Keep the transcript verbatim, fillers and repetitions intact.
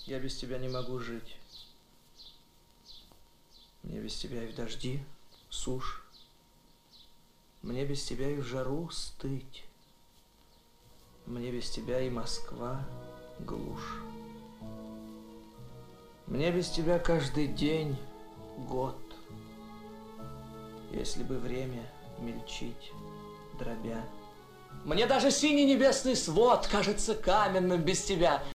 Я без тебя не могу жить. Мне без тебя и в дожди сушь. Мне без тебя и в жару стыть. Мне без тебя и Москва глушь. Мне без тебя каждый день год. Если бы время мельчить, дробя. Мне даже синий небесный свод кажется каменным без тебя.